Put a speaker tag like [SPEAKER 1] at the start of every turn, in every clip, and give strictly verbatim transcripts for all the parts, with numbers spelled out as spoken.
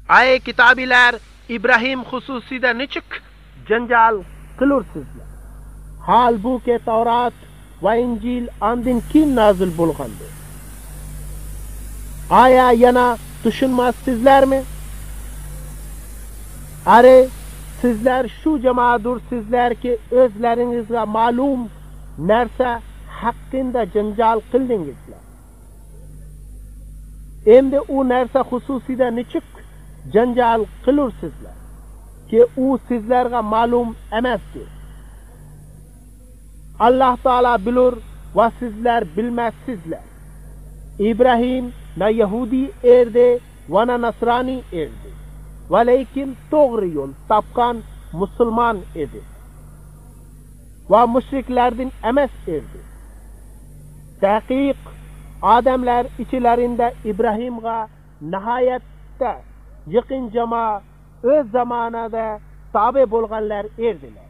[SPEAKER 1] Ay kitabiler İbrahim hususida niçik janjal qilursiz? Halbuki Tavrat va Injil andin keyin nazil bo'lgandi. Aya yana tushunmassizlarmi? Are sizlar shu jamoadursizlarki o'zlaringizga ma'lum narsa haqqında janjal qildingizlar. Endi u narsa xususida niçik janjal qilursizlar ki u sizlarga ma'lum emasdir. Allah Taala bilur va sizlar bilmassizlar. İbrahim na Yahudi erdi va na Nasrani erdi. Va lekin to'g'ri yo'l topgan musulmon edi. Va mushriklardan emas erdi. Tahqiq odamlar ichilarida İbrahimga nihoyatda yaqin jamoa o'z zamonida tabe bo'lganlar erdilar.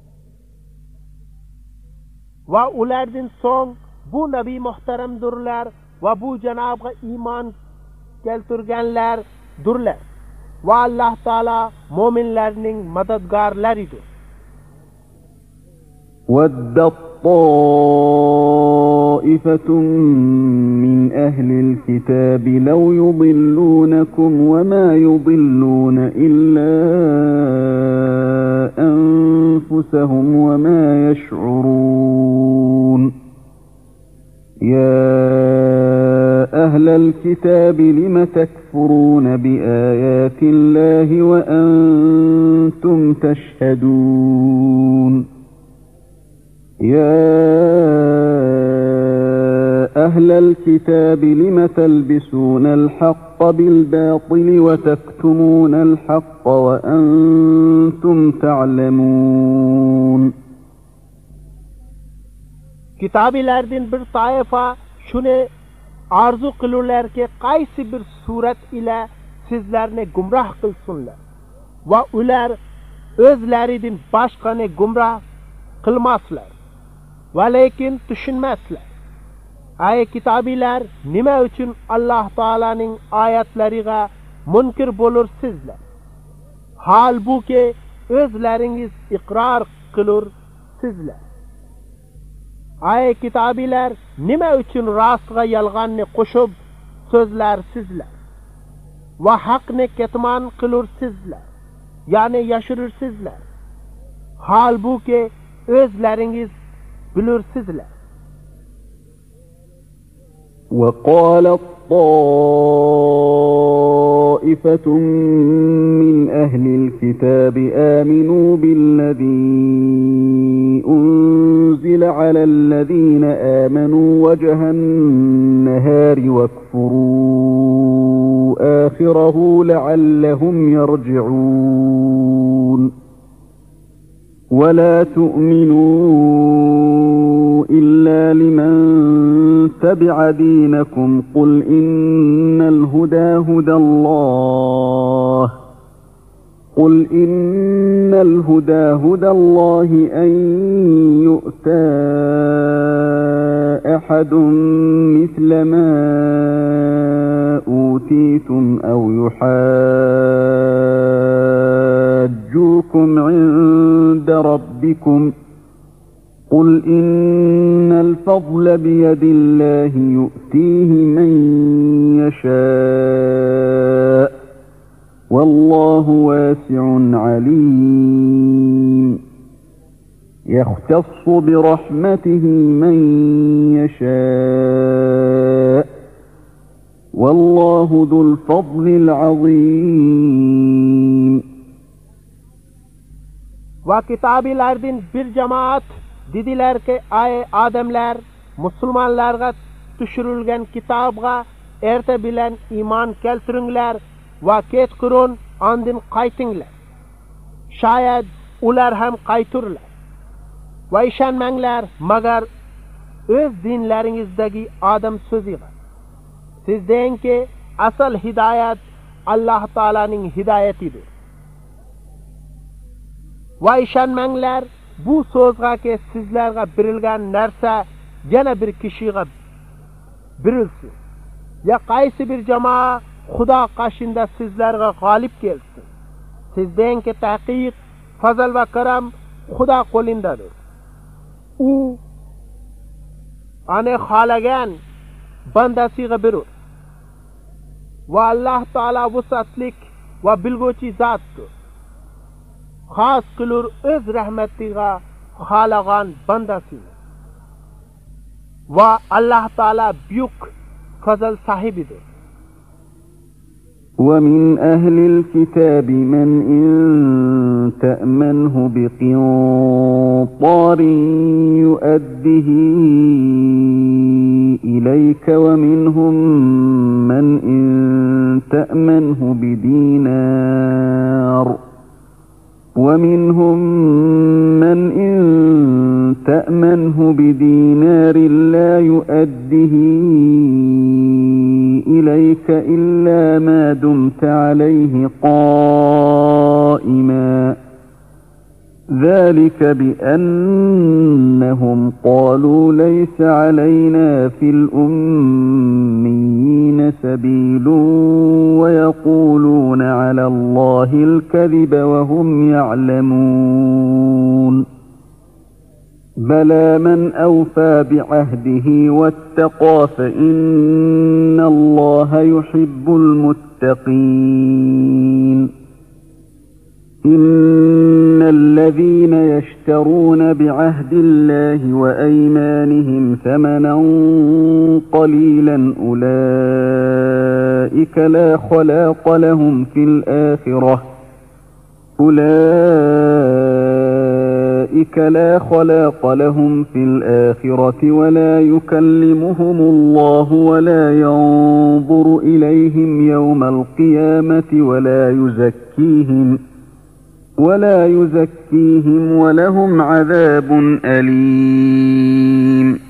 [SPEAKER 1] Va ulardan so'ng bu nabiy muhtaramdirlar va bu janobga iymon keltirganlar durlar. Va Alloh taolo mu'minlarning madadgorlaridir.
[SPEAKER 2] وَدَّ طَائِفَةٌ مِّنْ أَهْلِ الْكِتَابِ لَوْ يُضِلُّونَكُمْ وَمَا يُضِلُّونَ إِلَّا أَنفُسَهُمْ وَمَا يَشْعُرُونَ يَا أَهْلَ الْكِتَابِ لِمَ تَكْفُرُونَ بِآيَاتِ اللَّهِ وَأَنْتُمْ تَشْهَدُونَ يا أهل الكتاب لم تلبسون الحق بالباطل وتكتمون الحق وأنتم تعلمون.
[SPEAKER 1] Kitabilerden bir taifa şunu arzu kılırlar ki qaysi bir suret ile sizlerini gumrah kılsınlar. Ve ular özlerinden başkanı gumrah kılmazlar. Va lekin tushunmaslar. Ay kitobilar nima uchun Alloh taolaning oyatlariga munkir bo'lursizlar? Halbuki o'zlaringiz iqror qilursizlar. Ay kitobilar nima uchun rostga yolg'onni qo'shib so'zlarsizlar? Va haqni ketmon qilursizlar, ya'ni yashirursizlar. Halbuki o'zlaringiz bilirsizlar.
[SPEAKER 2] وقالت طائفة من أهل الكتاب آمنوا بالذي أنزل على الذين آمنوا وجه النهار واكفروا آخره لعلهم يرجعون ولا تؤمنوا إلا لمن تبع دينكم قل إن الهدى هدى الله قل إن الهدى هدى الله أن يؤتى أحد مثل ما أوتيتم أو يحاجوكم عند ربكم قل إن الفضل بيد الله يؤتيه من يشاء والله واسع عليم يختص برحمته من يشاء والله ذو الفضل العظيم.
[SPEAKER 1] Va kitabilardan bir jamoat dediler ki ay adamlar musulmonlarga tushirilgan kitobga erta bilan iymon keltiringlar va ket qurun andin qaytinglar. Shayad ular ham qayturlar. Va ishonmanglar magar o'z dinlaringizdagi odam so'ziga. Siz dengki asal hidoyat Alloh taolaning hidoyatidir. Va ishonmanglar bu so'zga ki sizlarga berilgan narsa yana bir kishiga berilsin. Ya qaysi bir jamoa Xudo qashinda sizlarga g'olib kelsin. Sizdan ki tahqiq, fazl va karam Xudo qo'lindadir. U ana xolagan bandasiga berur. Va Alloh taolo vusatlik va bilguvchi zotdir. Xos qilur o'z rahmatiga xolagan bandasini. Va Alloh taolo buyuk fazl sahibidir.
[SPEAKER 2] ومن أهل الكتاب من إن تأمنه بقنطار يؤده إليك ومنهم من إن تأمنه بدينار ومنهم من إن تأمنه بدينار لا يؤده إليك إلا ما دمت عليه قائما ذلك بأنهم قالوا ليس علينا في الأميين سبيل ويقولون على الله الكذب وهم يعلمون بلى من أوفى بعهده واتقى فإن الله يحب المتقين إن الذين يشترون بعهد الله وأيمانهم ثمنا قليلا أولئك لا خلاق لهم في الآخرة أولئك لا خلاق لهم في الآخرة ولا يكلمهم الله ولا ينظر إليهم يوم القيامة ولا يزكيهم ولا يزكيهم ولهم عذاب أليم.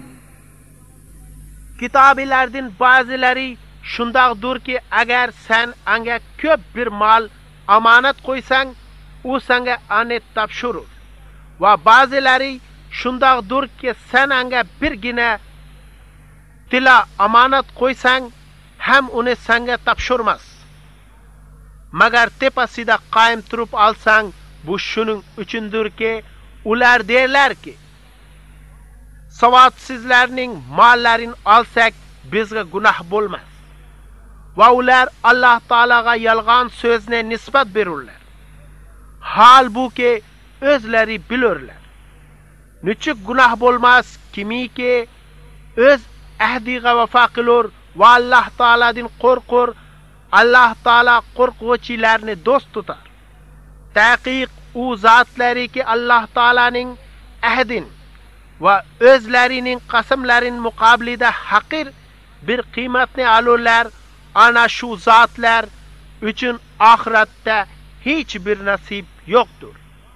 [SPEAKER 1] Kitabilerden bazıları şundaqdır ki eğer sen anga köp bir mal amanet koysan o sana anet tapşırır. Ve bazıları şundaqdır ki sen anga birgine tila amanet koysan hem onu sana tapşırmaz. Magar tepasida qaim turup alsan bu şunun üçündür ki ular derler ki savatsizlerinin mallarını alsak bizge günah bulmaz. Ve ular Allah Teala'ga yalgan sözüne nisbat verirler. Halbuki özleri bilirler. Nüçük günah bulmaz kimi ki öz ahdiga vefa kılır ve Allah Teala'dan korkur. Allah Teala korkuvchilarni do'st tutar. Tahqiq u zotlar ki Allah Teala'ning ahdin va o'zlarining qasamlarining muqobilida haqir bir qiymatni alurlar. Ana shu zotlar uchun oxiratda hech bir nasib yo'qdir.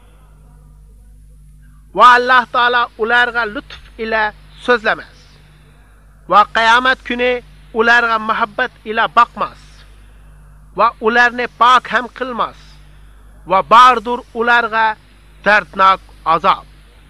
[SPEAKER 1] Va Allah Teala ularga lutf ila so'zlamas. Va qiyomat kuni ularga muhabbat ila baqmas. Va ularni pok ham qilmas. Va bardur ularga dardnak azob.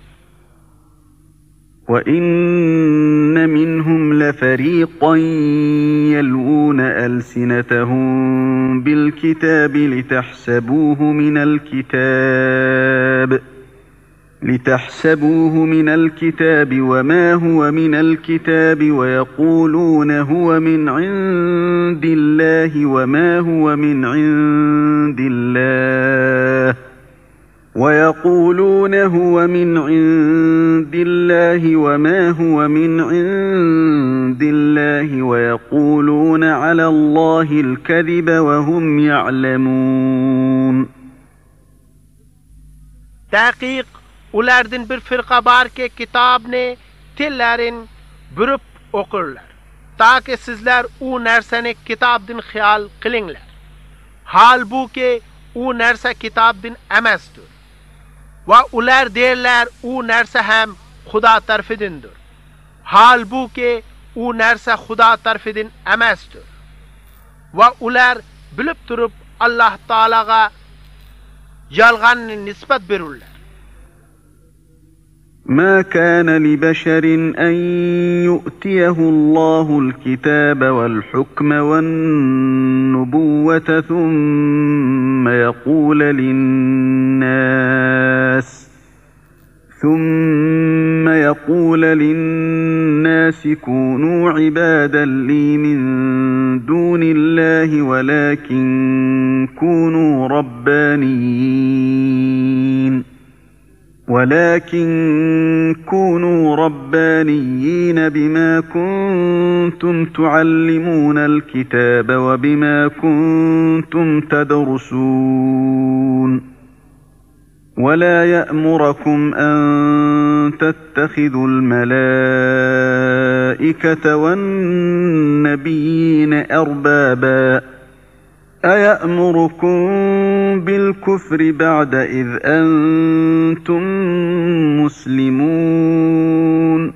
[SPEAKER 2] وَإِنَّ مِنْهُمْ لَفَرِيقًا يَلْوُونَ أَلْسِنَتَهُم بِالْكِتَابِ لِتَحْسَبُوهُ مِنَ الْكِتَابِ لِتَحْسَبُوهُ مِنَ الْكِتَابِ وَمَا هُوَ مِنَ الْكِتَابِ وَيَقُولُونَ هُوَ مِنْ عِندِ اللَّهِ وَمَا هُوَ مِنْ عِندِ اللَّهِ وَيَقُولُونَ هُوَ مِنْ عِندِ اللَّهِ وَمَا هُوَ مِنْ عِندِ اللَّهِ وَيَقُولُونَ عَلَى اللَّهِ الْكَذِبَ وَهُمْ يَعْلَمُونَ.
[SPEAKER 1] Tahqiq ulardan bir firqa bor ki kitobni tillarin burib o'qirlar. Taki sizlar u narsani kitobdan xiyol qilinglar. Halbuki u narsa kitobdan emasdir. Va ular derlar u narsa ham Xudo tarafidandir. Halbuki u narsa Xudo tarafidan emasdir. Va ular bilib turib Allah Taolaga yolg'onni nisbat berurlar.
[SPEAKER 2] ما كان لبشر أن يؤتيه الله الكتاب والحكم والنبوة ثم يقول للناس ثم يقول للناس كونوا عبادا لي من دون الله ولكن كونوا ربانيين ولكن كونوا ربانيين بما كنتم تعلمون الكتاب وبما كنتم تدرسون ولا يأمركم أن تتخذوا الملائكة والنبيين أربابا أيأمركم بالكفر بعد إذ أنتم مسلمون.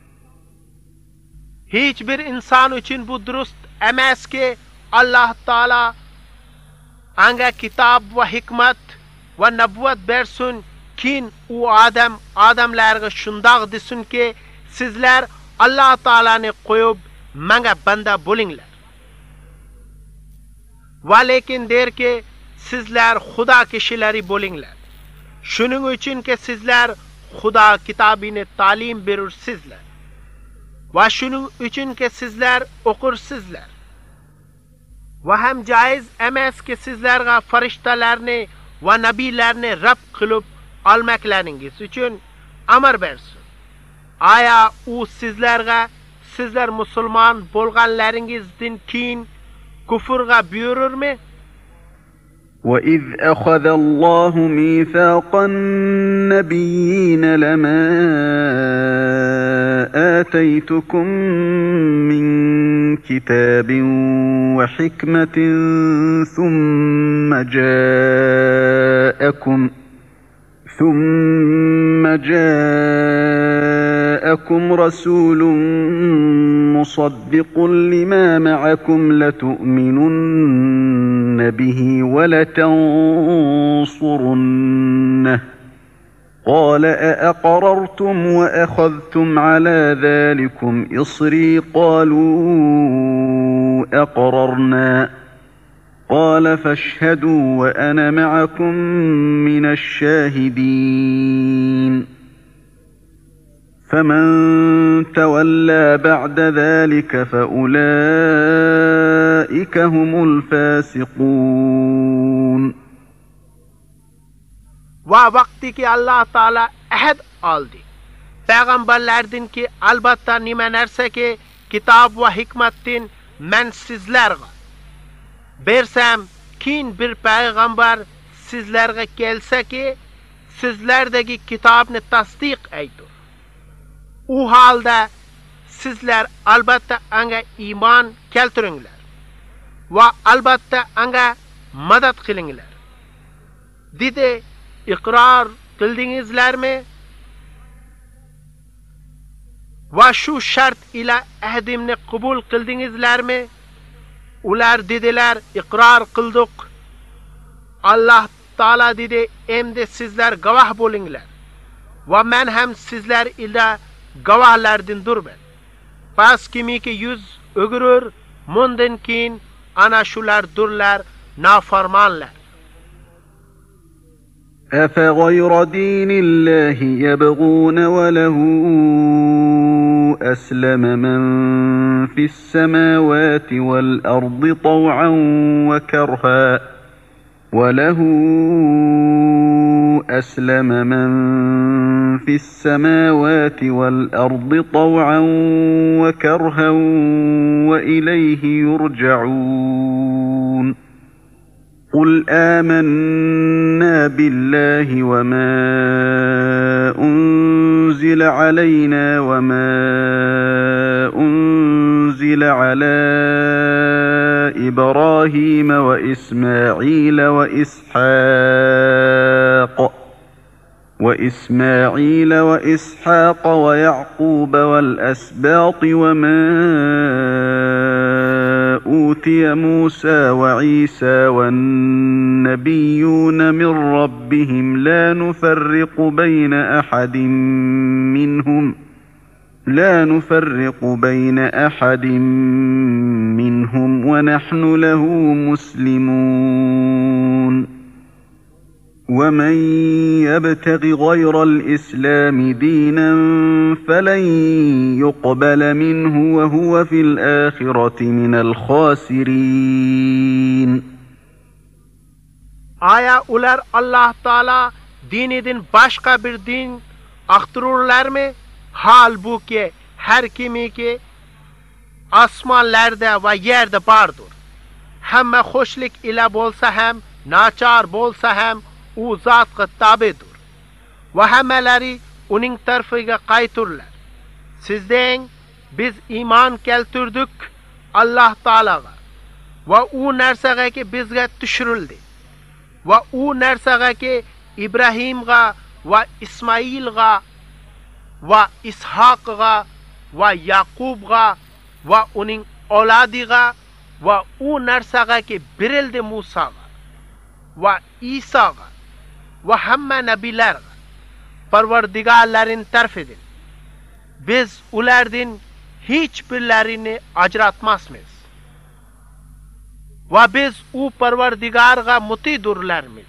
[SPEAKER 1] Hiç bir insan için bu durust emas ki Allah Taala anga kitab ve hikmet ve nubuvat bersun kin u adam adamlarga shundaq desin ki sizler Allah Taala'ni qo'yib manga banda bo'linglar. Va lekin derki sizlar Xudo kishilari bo'linglar. Shuning uchun ki sizlar Xudo kitobini ta'lim berursizlar. Va shuning uchun ki sizlar o'qirsizlar. Va ham joiz emas ki sizlarga farishtalarni va nabiylarni Rabb qilib olmaklaringiz uchun amr bersin. Aya u sizlarga sizlar musulmon bo'lganlaringizdan keyin kufrga buyururmi?
[SPEAKER 2] وَإِذْ أَخَذَ اللَّهُ مِيثَاقَ النَّبِيِّينَ لَمَا آتَيْتُكُم مِّن كِتَابٍ وَحِكْمَةٍ ثُمَّ جَاءَكُمْ ثُمَّ جَاءَكُمْ رَسُولٌ مُصَدِّقٌ لِّمَا مَعَكُمْ لَتُؤْمِنُنَّ بِهِ وَلَتَنصُرُنَّهُ قَالَ أَأَقْرَرْتُمْ وَأَخَذْتُمْ عَلَى ذَلِكُمْ إِصْرِي قَالُوا أَقْرَرْنَا قال فاشهدوا وأنا معكم من الشاهدين فمن تولى بعد ذلك فأولئك هم الفاسقون.
[SPEAKER 1] Va vaqti ki Allah Taala ahd oldi payg'ambarlardan ki albatta nima narsa ki kitob va hikmatdan men sizlarga bersam keyin bir payg'ambar sizlarga kelsa ki sizlardagi kitobni tasdiq aytur. U holda sizlar albatta anga iymon keltiringlar va albatta anga madad qilinglar. Dedi, iqror qildingizlarmi? Va shu shart ila ahdimni qabul qildingizlarmi? Ular dedilar, iqror qildik. Allah Taala dedi, endi sizlar guvoh bo'linglar. Va men ham sizlar ila guvohlardindirman. Pas kimiki yuz o'girur, mundan keyin ana shulardurlar nafarmonlar.
[SPEAKER 2] أفغير دين الله يبغون وله أسلم من في السماوات والأرض طوعا وكرها وله أسلم من في السماوات والأرض طوعا وكرها وإليه يرجعون. قل آمنا بالله وما أنزل علينا وما أنزل على إبراهيم وإسماعيل وإسحاق وإسماعيل وإسحاق ويعقوب والأسباط وما أوتي موسى وعيسى والنبيون من ربهم لا نفرق بين أحد منهم لا نفرق بين أحد منهم ونحن له مسلمون ومن يبتغ غير الإسلام دينا فلن يقبل منه وهو في الآخرة من الخاسرين.
[SPEAKER 1] Aya ular Allah Taala dinidin başka bir din aktarırlar mı? Halbuki her kimi ki asmanlarda ve yerde vardır. Hem hoşlik ile bolsa hem, naçar bolsa hem, u zatqa tabidir. Ve hemeleri onun tarafıga qaytırlar. Sizden biz iman keltirdik Allah Taala'ga ve u narsaga ki bizga tushirildi. Ve u narsaga ki İbrahimga ve İsmailga ve İshaqga ve Yaqubga ve onun oladiga ve u narsaga ki birildi Musaga ve İsa'ga ve hamma nabilarga Parvardigarların tarafıdır. Biz ulardan hiçbirlerini ajratmasmiz. Ve biz u Parvardigarga mutidurlarmiz.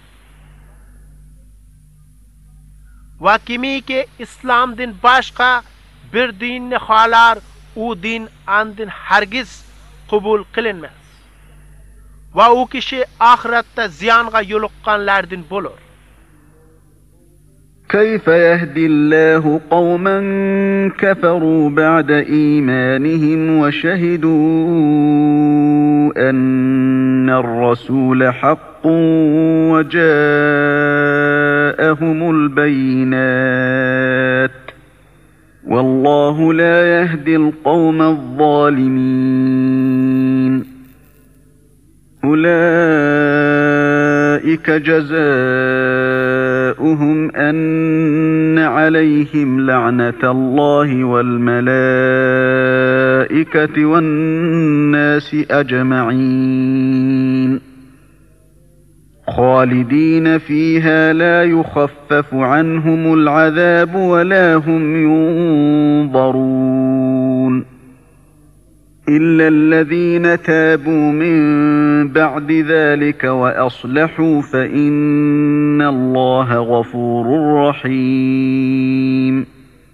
[SPEAKER 1] Ve kimi ki İslam'dan başka bir dinni halar, u din andın hergiz kabul kılınmaz. Ve o kişi ahirette ziyanga yoluqqanlardan bulur.
[SPEAKER 2] كيف يهدي الله قوما كفروا بعد إيمانهم وشهدوا أن الرسول حق وجاءهم البينات والله لا يهدي القوم الظالمين. أولئك جزاؤهم أن عليهم لعنة الله والملائكة والناس أجمعين خالدين فيها لا يخفف عنهم العذاب ولا هم ينظرون إلا الذين تابوا من بعد ذلك وأصلحوا فإن الله غفور رحيم.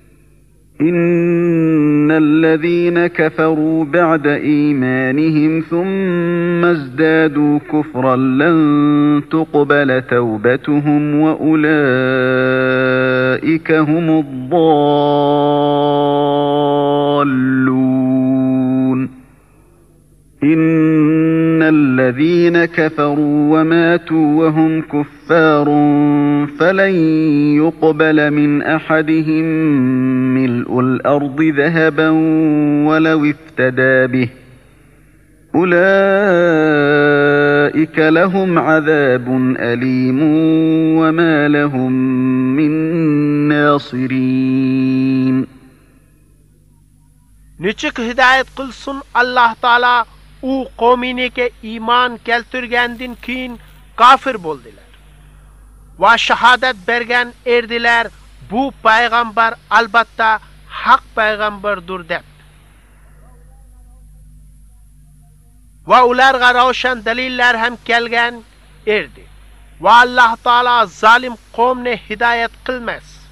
[SPEAKER 2] إن الذين كفروا بعد إيمانهم ثم ازدادوا كفرا لن تقبل توبتهم وأولئك هم الضالون. إن الذين كفروا وماتوا وهم كفار فلن يقبل من أحدهم ملء الأرض ذهبا ولو افتدى به أولئك لهم عذاب أليم وما لهم من ناصرين.
[SPEAKER 1] Niçik hidayet kılsın Allah Taala u qavmini ke iman keltirgandin keyin kafir boldilar. Ve şehadet bergen erdiler bu payg'ambar albatta haq payg'ambardir deb. Ve ularga ravshan dalillar ham kelgan erdi. Ve Allah Taala zalim qavmni hidayet qilmas.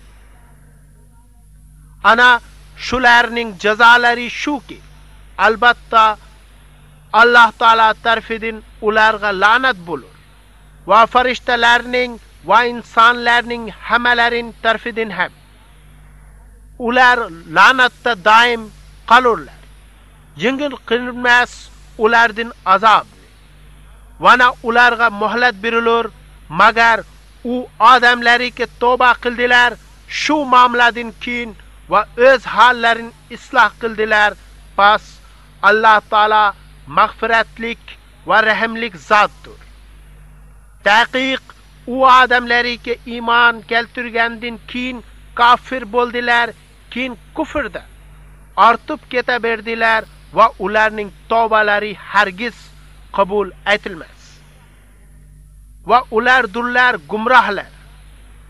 [SPEAKER 1] Ana shularning jazolari shuki, albatta Allah Taala tarfidan ularga la'nat bo'lur va farishtalarning va insonlarning hammalaring tarfidan ham ular la'natda doim qolurlar. Yengil qilinmas ulardan azob. Vana ularga muhlat berilur, magar u odamlarga tavba qildilar, shu ma'muladan keyin va o'z hollarini isloh qildilar. Pas Allah Taala mag'firatlik va rahimlik zotdir. Taqiq u odamlarga iymon keltirgandan keyin kafir bo'ldilar, keyin kufrda ortib ketaverdilar va ularning tavbalari hargiz qabul etilmas. Va ular durlar gumrohlar.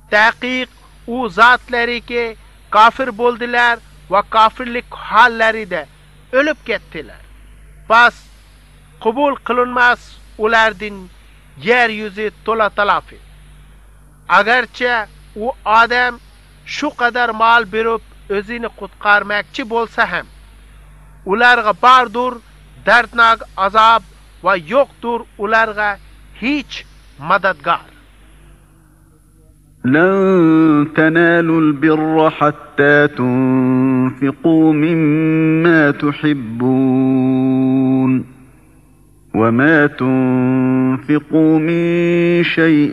[SPEAKER 1] Tahqiq u zatlariki kafir bo'ldilar va kafirlik hollarida o'lib ketdilar. Bas qabul qilinmas ulardan yer yuzi to'la talafil. Agarcha u odam shu qadar mol berib o'zini qutqarmoqchi bo'lsa ham, ularga bardur dardnak azob va yo'qdir ularga hech madadgor.
[SPEAKER 2] لن تنالوا البر حتى تنفقوا مما تحبون وما تنفقوا من شيء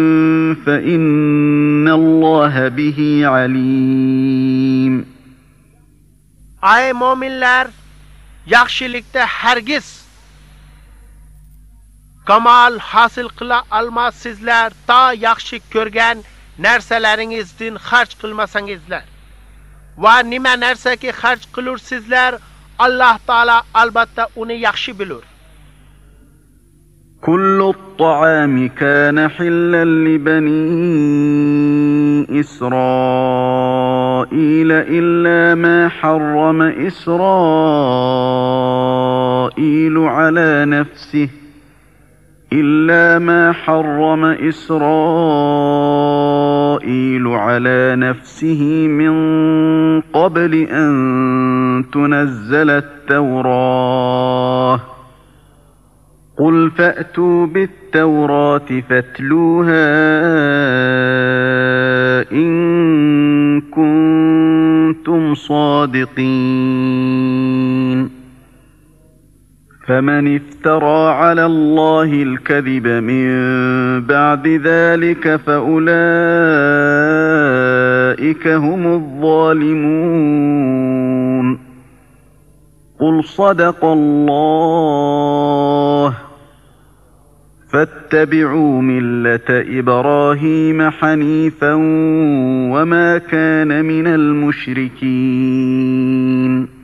[SPEAKER 2] فإن الله به عليم.
[SPEAKER 1] Ay mo'minlar, yaxshilikda hargiz kamal hosil qila olmassizlar ta yaxshi ko'rgan narsalaringizdan xarj qilmasangizlar. Va nima narsaki xarj qilursizlar, Alloh taolo albatta uni yaxshi bilir.
[SPEAKER 2] كل الطعام كان حلا لبني إسرائيل إلا ما حرم إسرائيل على نفسه إلا ما حرم إسرائيل على نفسه من قبل أن تنزل التوراة قل فأتوا بالتوراة فاتلوها إن كنتم صادقين. فمن افترى على الله الكذب من بعد ذلك فأولئك هم الظالمون. قل صدق الله فاتبعوا ملة إبراهيم حنيفا وما كان من المشركين.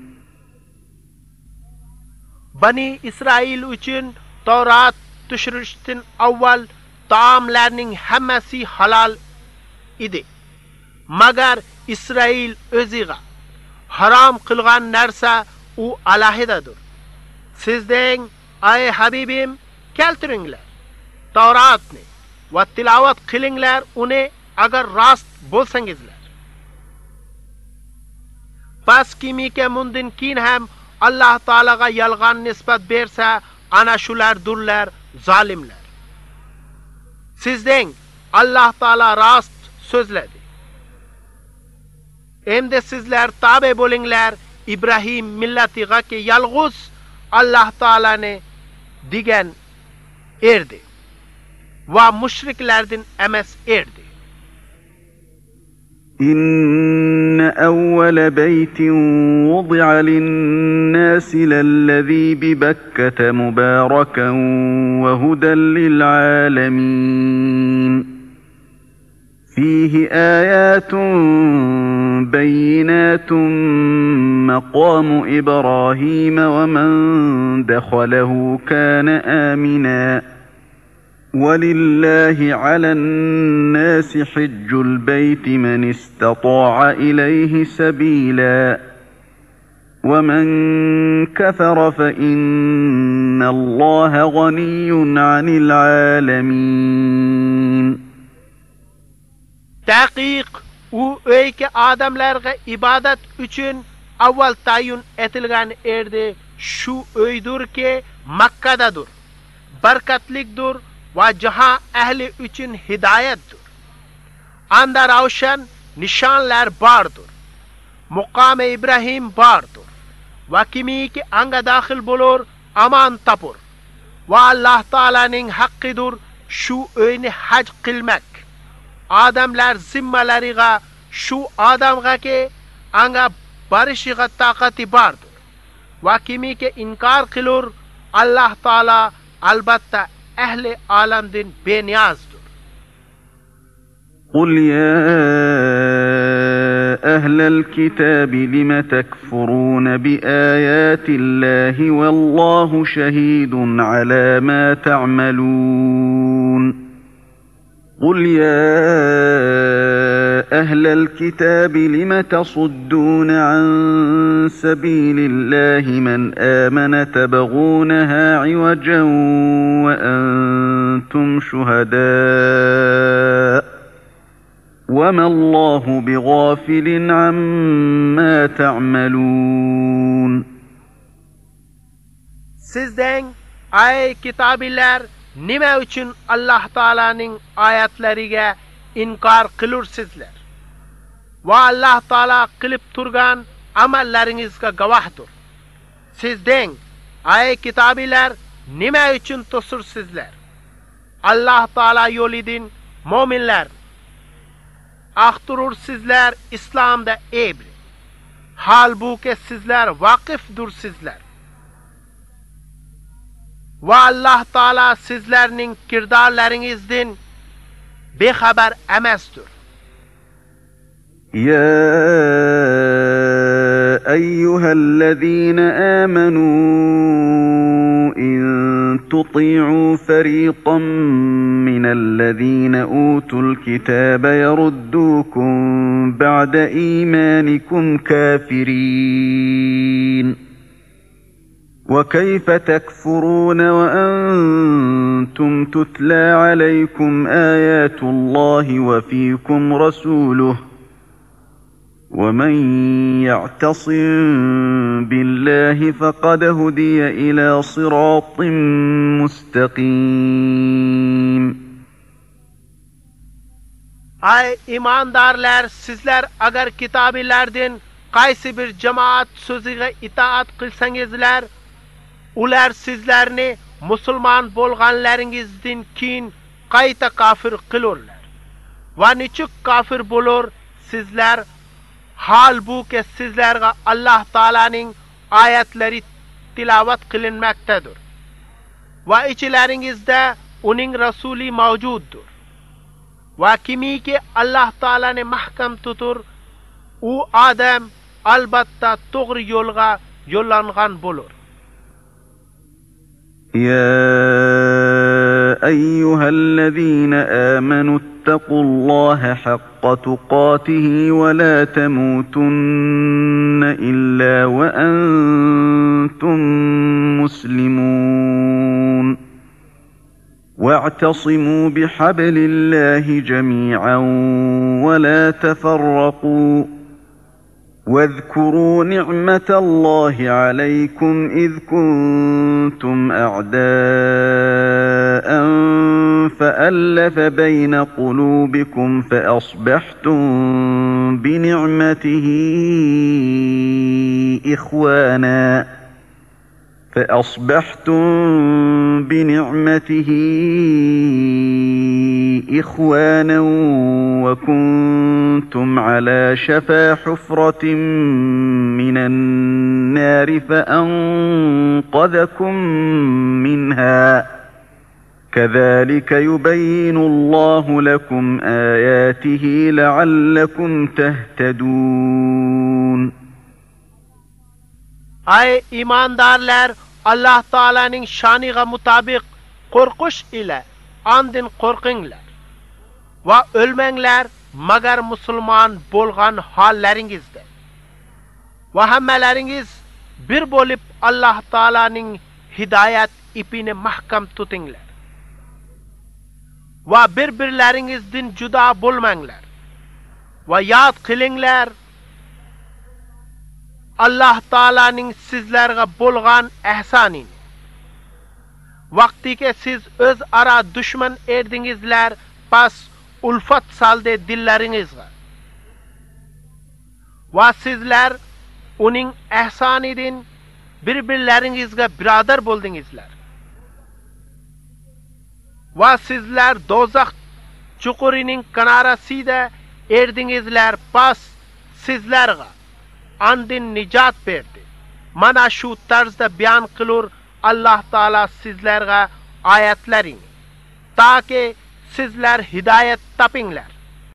[SPEAKER 1] Bani İsrail uchun Tavrat tushirishdan avval taomlarning hammasi halol edi. Magar İsrail o'ziga harom qilgan narsa u alahidadir. Sizning ay habibim keltiringlar Tavratni va tilovat qilinglar uni agar rost bo'lsangizlar. Pas kimiki mundan keyin ham Allah Taalaga yolg'on nisbat bersa, ana shulardirlar zolimlar. Sizning Allah Taala rost so'zladi. Endi sizlar tabe bo'linglar İbrahim millatiga ki yalg'iz Allah Taalani degan erdi va mushriklardan emas erdi.
[SPEAKER 2] إن أول بيت وضع للناس للذي ببكة مباركا وهدى للعالمين فيه آيات بينات مقام إبراهيم ومن دخله كان آمنا ولله على الناس حج البيت من استطاع إليه سبيلا ومن كفر فإن الله غني عن العالمين.
[SPEAKER 1] Tahqiq u öykü adamlarga ibadat üçün avval tayin etilgan erdi şu öydur ki Makkadadır, barkatlikdir ve cihan ehli üçün hidayettir. Anda ravşan nişanlar bardır. Muqam-ı İbrahim bardır. Ve kimi ki anga dahil bulur aman tapur. Ve Allah Taala'nın hakkıdır şu öyni hac kılmak. Adamlar zimmalariga şu adamga ki anga barışıga taqati bardır. Ve kimi ki inkar kılır Allah Taala albatta ehli alamdin beniyazdır.
[SPEAKER 2] قل يا أهل الكتاب لم تكفرون بآيات الله والله شهيد على ما تعملون قل يا أهل الكتاب لم تصدون عن سبيل الله من آمن تبغونها عوجا وأنتم شهداء وما الله بغافل عما تعملون.
[SPEAKER 1] Sizden ay kitabiler nima uchun Allah Taalaning oyatlariga inkor qilursizlar? Va Allah Taala qilib turgan amallaringizga guvohdir. Sizden ay kitabiler nima uchun to'sursizlar? Allah Taala yo'lidan mo'minlar axturursizlar islomda ebri. Halbuki sizlar vaqifdursizlar. Va Allah Taala sizlarning kirdorlaringizdan bexabar emasdir.
[SPEAKER 2] يا أيها الذين آمنوا إن تطيعوا فريقا من الذين أوتوا الكتاب يردوكم بعد إيمانكم كافرين وكيف تكفرون وأنتم تتلى عليكم آيات الله وفيكم رسوله ومن يعتصم بالله فقد هدي إلى صراط مستقيم.
[SPEAKER 1] Ay imandarlar, sizler agar kitabilerden qaysi bir cemaat sözüge itaat qilsangizlar, ular sizlarni musulmon bo'lganlaringizdan keyin qayta kafir qilurlar. Va nechuk kafir bo'lur sizlar halbuki sizlarga Allah Taalaning oyatlari tilovat qilinmaktadir. Va ichilaringizda uning rasuli mavjuddir. Va kimiki Allah Taalani mahkam tutur, u odam albatta to'g'ri yo'lga yo'llangan bo'lur.
[SPEAKER 2] يا أيها الذين آمنوا اتقوا الله حق تقاته ولا تموتن إلا وأنتم مسلمون واعتصموا بحبل الله جميعا ولا تفرقوا واذكروا نعمة الله عليكم إذ كنتم أعداء فألف بين قلوبكم فأصبحتم بنعمته إخوانا فأصبحتم بنعمته إخوانا وكنتم على شفا حفرة من النار فأنقذكم منها كذلك يبين الله لكم آياته لعلكم تهتدون.
[SPEAKER 1] Ay imandarlar, Allah Taalaning shaniga mutabik qo'rqish ila andin qo'rqinglar va o'lmanglar magar musulmon bo'lgan hollaringizda. Va hammalaringiz bir bo'lib Allah Taalaning hidoyat ipini mahkam tutinglar. Va bir-birlaringizdan juda bo'lmanglar. Va yod qilinglar Allah Taalaning sizlarga bo'lgan ehsonini. Vaqtiki siz o'z ara dushman erdingizlar, pas ulfat saldi dillaringizga. Va sizlar uning ehsonidan bir-birlaringizga birodar bo'ldingizlar. Va sizlar do'zax chuqurining kanarasida erdingizlar, pas sizlarga andin nijot berdi. Mana shu tarzda bayon qilur Allah Taala sizlarga oyatlarini, taki sizlar hidoyat topinglar.